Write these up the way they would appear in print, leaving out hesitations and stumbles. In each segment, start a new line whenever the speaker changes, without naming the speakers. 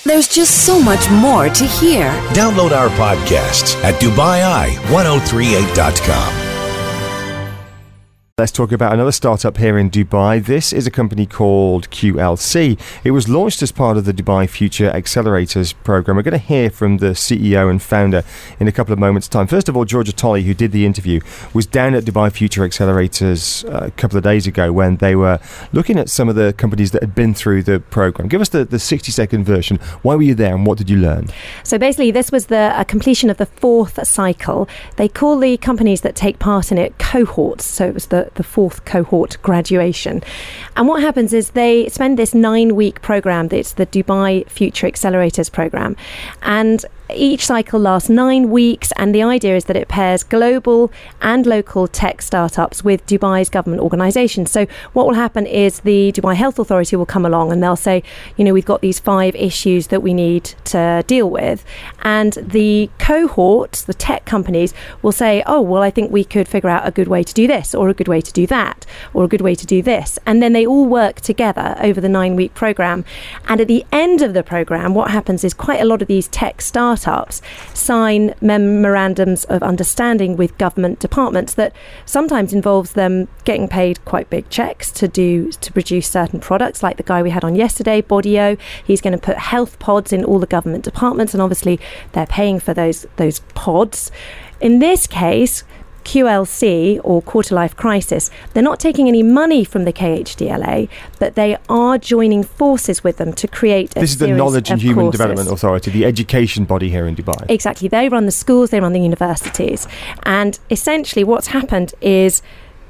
There's just so much more to hear.
Download our podcasts at DubaiI1038.com.
Let's talk about another startup here in Dubai. This is a company called QLC. It was launched as part of the Dubai Future Accelerators program. We're going to hear from the CEO and founder in a couple of moments' time. First of all, Georgia Tolley, who did the interview, was down at Dubai Future Accelerators a couple of days ago when they were looking at some of the companies that had been through the program. Give us the 60-second version. Why were you there and what did you learn?
So basically, this was the completion of the fourth cycle. They call the companies that take part in it cohorts. So it was the fourth cohort graduation. And what happens is they spend this 9-week program. It's the Dubai Future Accelerators program. And each cycle lasts 9 weeks, and the idea is that it pairs global and local tech startups with Dubai's government organisations. So what will happen is the Dubai Health Authority will come along and they'll say, you know, we've got these 5 issues that we need to deal with. And the cohorts, the tech companies, will say, oh, well, I think we could figure out a good way to do this, or a good way to do that, or a good way to do this. And then they all work together over the 9-week programme. And at the end of the programme, what happens is quite a lot of these tech startups sign memorandums of understanding with government departments that sometimes involves them getting paid quite big checks to produce certain products, like the guy we had on yesterday, Bodio. He's going to put health pods in all the government departments, and obviously they're paying for those pods. In this case, QLC, or Quarter Life Crisis, they're not taking any money from the KHDLA, but they are joining forces with them to create a series of courses. This is the Knowledge and Human Development Authority, the education body here in Dubai. Exactly. They run the schools, they run the universities. And essentially what's happened is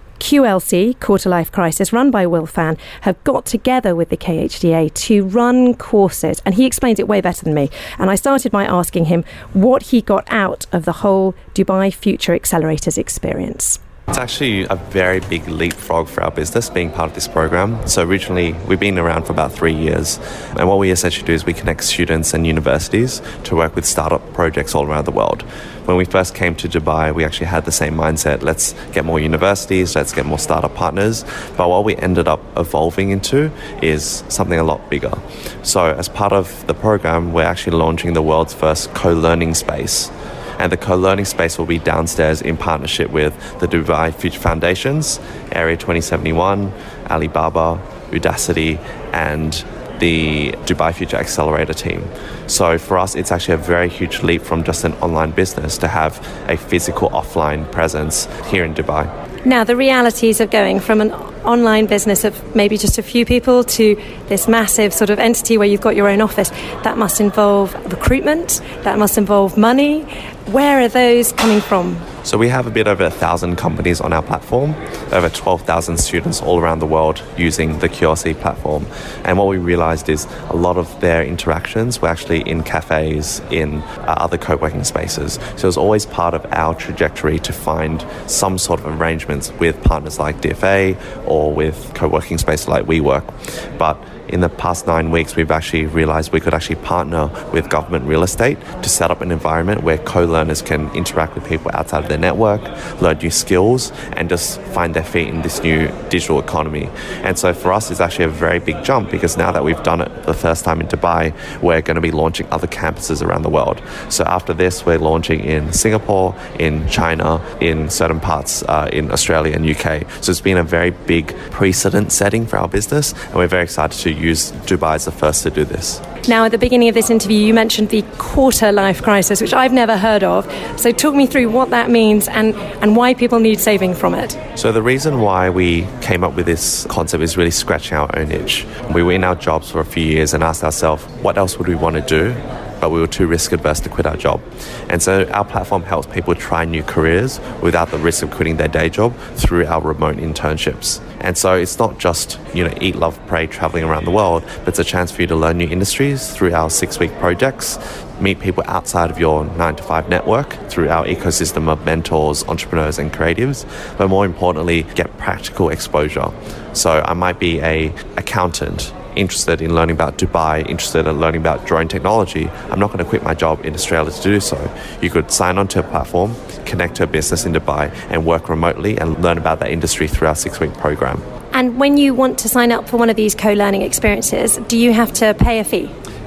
QLC, Quarter Life Crisis, run by Will Fan, have got together with the KHDA to run courses, and he explains it way better than me. And I started by asking him what he got out of the whole Dubai Future Accelerators experience.
It's actually a very big leapfrog for our business being part of this program. So originally, we've been around for about 3 years. And what we essentially do is we connect students and universities to work with startup projects all around the world. When we first came to Dubai, we actually had the same mindset. Let's get more universities, let's get more startup partners. But what we ended up evolving into is something a lot bigger. So as part of the program, we're actually launching the world's first co-learning space. And the co-learning space will be downstairs in partnership with the Dubai Future Foundations, Area 2071, Alibaba, Udacity, and the Dubai Future Accelerator team. So for us, it's actually a very huge leap from just an online business to have a physical offline presence here in Dubai.
Now, the realities of going from an online business of maybe just a few people to this massive sort of entity where you've got your own office, that must involve recruitment, that must involve money. Where are those coming from?
So we have a bit over 1,000 companies on our platform, over 12,000 students all around the world using the QLC platform. And what we realized is a lot of their interactions were actually in cafes, in other co-working spaces. So it was always part of our trajectory to find some sort of arrangements with partners like DFA or with co-working spaces like WeWork. But in the past 9 weeks, we've actually realized we could actually partner with government real estate to set up an environment where co-learners can interact with people outside of their network, learn new skills, and just find their feet in this new digital economy. And so for us, it's actually a very big jump, because now that we've done it for the first time in Dubai, we're going to be launching other campuses around the world. So after this, we're launching in Singapore, in China, in certain parts in Australia and UK. So it's been a very big precedent setting for our business, and we're very excited to use Dubai as the first to do this.
Now, at the beginning of this interview, you mentioned the Quarter Life Crisis, which I've never heard of. So talk me through what that means and why people need saving from it.
So the reason why we came up with this concept is really scratching our own itch. We were in our jobs for a few years and asked ourselves, what else would we want to do? But we were too risk adverse to quit our job. And so our platform helps people try new careers without the risk of quitting their day job through our remote internships. And so it's not just, eat, love, pray, traveling around the world, but it's a chance for you to learn new industries through our 6-week projects, meet people outside of your 9-to-5 network through our ecosystem of mentors, entrepreneurs, and creatives, but more importantly, get practical exposure. So I might be an accountant interested in learning about Dubai, interested in learning about drone technology. I'm not going to quit my job in Australia to do so. You could sign on to a platform, connect to a business in Dubai, and work remotely and learn about that industry through our 6-week program.
And when you want to sign up for one of these co-learning experiences, do you have to pay a fee?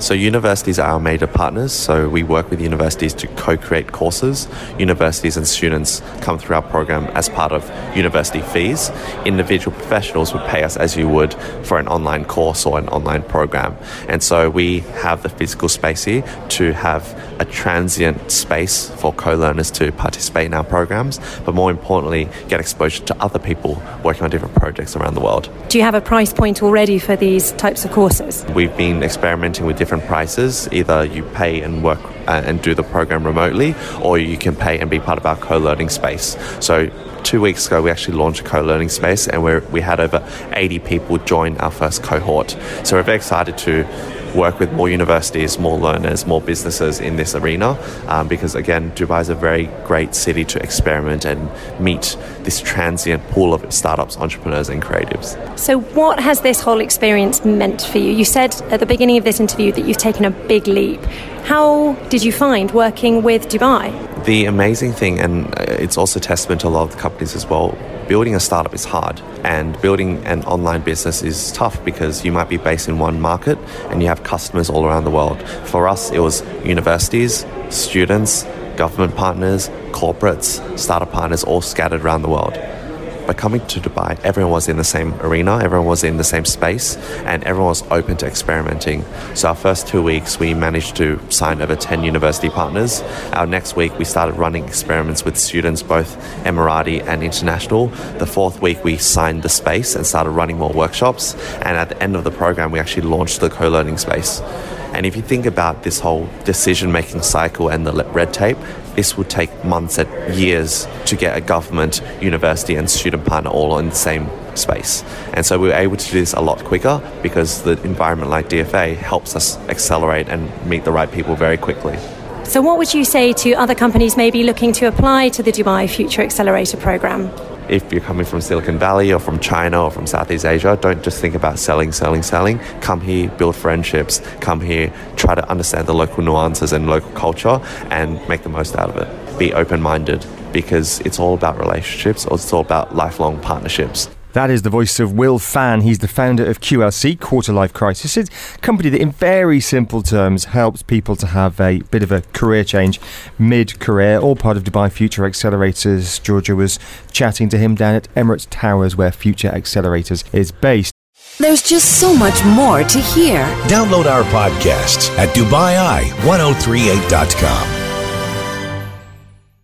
So universities are our major partners, so we work with universities to co-create courses. Universities and students come through our program as part of university fees. Individual professionals would pay us as you would for an online course or an online program. And so we have the physical space here to have a transient space for co-learners to participate in our programs, but more importantly, get exposure to other people working on different projects around the world.
Do you have a price point already for these types of courses?
We've been experimenting with different prices. Either you pay and work and do the program remotely, or you can pay and be part of our co-learning space. So 2 weeks ago, we actually launched a co-learning space, and we had over 80 people join our first cohort. So we're very excited to work with more universities, more learners, more businesses in this arena, because again, Dubai is a very great city to experiment and meet this transient pool of startups, entrepreneurs and creatives.
So what has this whole experience meant for you? You said at the beginning of this interview that you've taken a big leap. How did you find working with Dubai?
The amazing thing, and it's also testament to a lot of the companies as well, building a startup is hard, and building an online business is tough because you might be based in one market and you have customers all around the world. For us, it was universities, students, government partners, corporates, startup partners, all scattered around the world. By coming to Dubai, everyone was in the same arena, everyone was in the same space, and everyone was open to experimenting. So our first 2 weeks, we managed to sign over 10 university partners. Our next week, we started running experiments with students, both Emirati and international. The fourth week, we signed the space and started running more workshops. And at the end of the program, we actually launched the co-learning space. And if you think about this whole decision-making cycle and the red tape, this would take months and years to get a government, university and student partner all in the same space. And so we were able to do this a lot quicker because the environment like DFA helps us accelerate and meet the right people very quickly.
So what would you say to other companies maybe looking to apply to the Dubai Future Accelerator program?
If you're coming from Silicon Valley or from China or from Southeast Asia, don't just think about selling. Come here, build friendships. Come here, try to understand the local nuances and local culture and make the most out of it. Be open-minded because it's all about relationships, or it's all about lifelong partnerships.
That is the voice of Will Fan. He's the founder of QLC, Quarter Life Crisis. It's a company that in very simple terms helps people to have a bit of a career change mid-career, all part of Dubai Future Accelerators. Georgia was chatting to him down at Emirates Towers where Future Accelerators is based.
There's just so much more to hear.
Download our podcasts at DubaiEye1038.com.